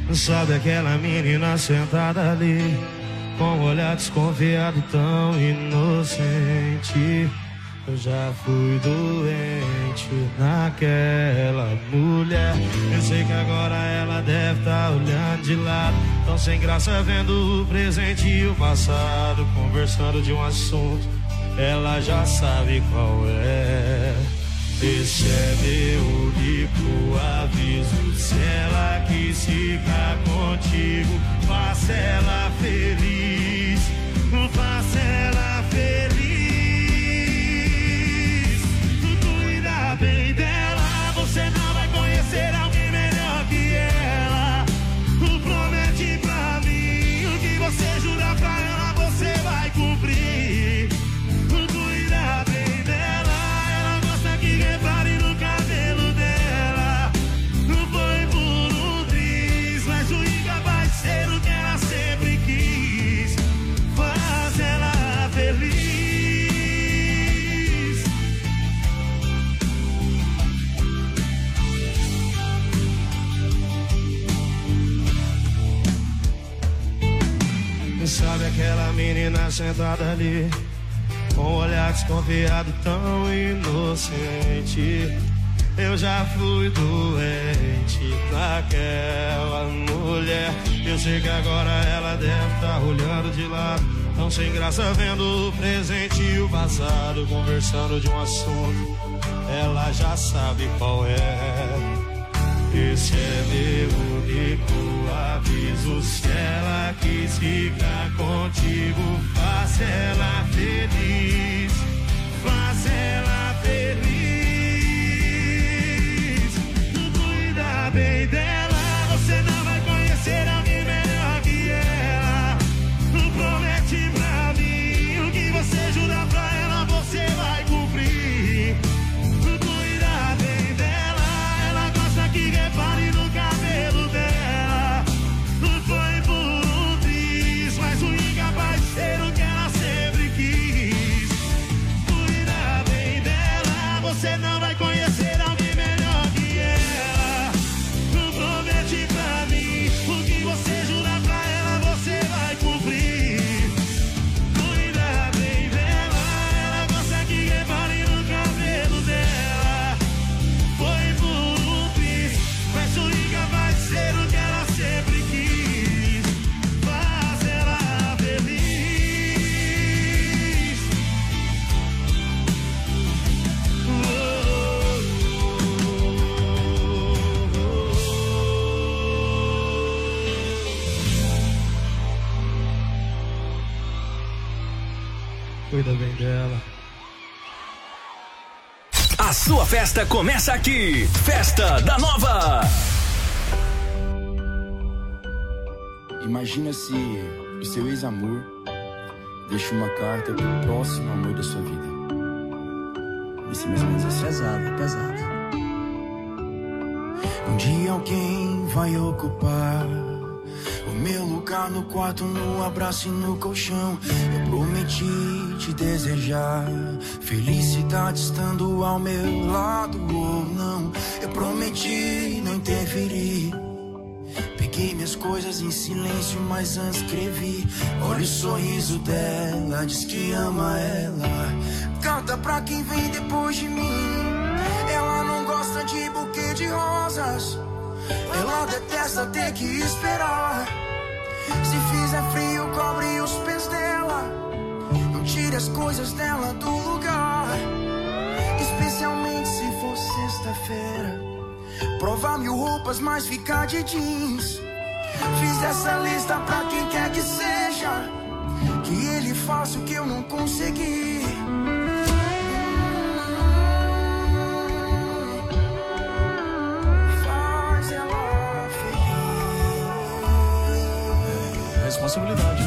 Sabe aquela menina sentada ali, com um olhar desconfiado tão inocente. Eu já fui doente naquela mulher. Eu sei que agora ela deve estar olhando de lado, tão sem graça vendo o presente e o passado, conversando de um assunto, ela já sabe qual é. Esse é meu único aviso, se ela quis ficar contigo, faça ela feliz, faça ela feliz. Cuida bem dela, você não vai conhecer alguém melhor que ela. Promete pra mim, o que você jurar pra ela, você vai cumprir. Cuida bem dela, ela gosta que repare no cabelo dela. Não foi por um triz, mas o incapaz de ser o que ela sempre quis. Faz ela feliz. Sabe aquela menina sentada ali, com um olhar desconfiado tão inocente. Eu já fui doente naquela mulher. Eu sei que agora ela deve estar olhando de lado, tão sem graça vendo o presente e o passado, conversando de um assunto, ela já sabe qual é. Esse é meu único aviso, se ela quis ficar contigo, faça ela feliz, faça ela feliz. Cuida bem dela, você não vai conhecer alguém melhor que ela. Promete pra mim, o que você jurar pra ela, você vai cumprir. Cuida bem dela, ela gosta que repare no cabelo dela. Não foi por um triz, mas o incapaz de ser o que ela sempre quis. Cuida bem dela, você não vai conhecer alguém melhor que ela. Promete pra mim, o que você jurar pra ela, você vai cumprir. Cuida bem dela, ela gosta que repare no cabelo dela. Foi por um triz, mas o incapaz de ser o que ela sempre quis. Faz ela feliz. Cuida bem dela. A sua festa começa aqui. Festa da Nova. Imagina se o seu ex-amor deixa uma carta pro próximo amor da sua vida. Isso é mais ou menos assim. Pesado, pesado. Um dia alguém vai ocupar o meu lugar no quarto, no abraço e no colchão. Eu prometi te desejar felicidade estando ao meu lado ou não. Eu prometi não interferir. Peguei minhas coisas em silêncio, mas antes escrevi. Olha o sorriso dela, diz que ama ela. Canta pra quem vem depois de mim. Ela não gosta de buquê de rosas, ela detesta ter que esperar. Se fizer frio, cobre os pés dela. Não tire as coisas dela do lugar, especialmente se for sexta-feira. Provar 1000 roupas, mas ficar de jeans. Fiz essa lista pra quem quer que seja, que ele faça o que eu não consegui. Faz ela feliz. Responsabilidade.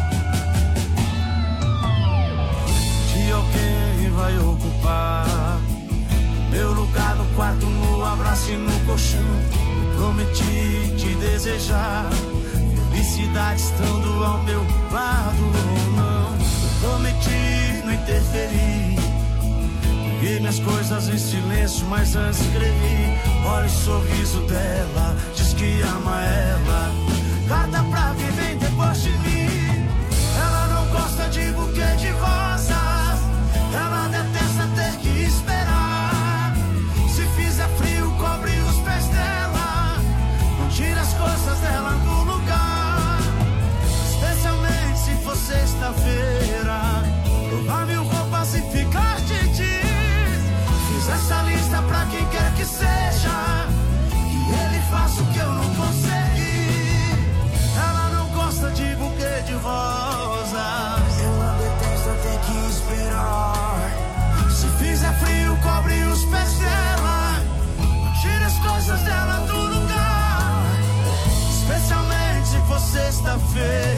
De alguém vai ocupar meu lugar no quarto, no abraço e no colchão. Eu prometi te desejar felicidade estando ao meu lado ou não. Eu prometi não interferir. Peguei minhas coisas em silêncio, mas antes escrevi. Olha o sorriso dela, diz que ama ela. Carta pra quem vem depois de mim. Ela não gosta de buquê de rosas. Ela detesta ter que esperar. Se fizer frio, cobre os pés dela. Não tira as coisas dela do lugar. Especialmente se for sexta-feira. Provar 1000 roupas e ficar de ti. Fiz essa lista pra quem quer que seja. Que ele faça o que eu não consegui. Ela não gosta de buquê de rosas. Ela detesta ter que esperar. Se fizer frio, cobre os pés dela. Tira as coisas dela do lugar. Especialmente se for sexta-feira.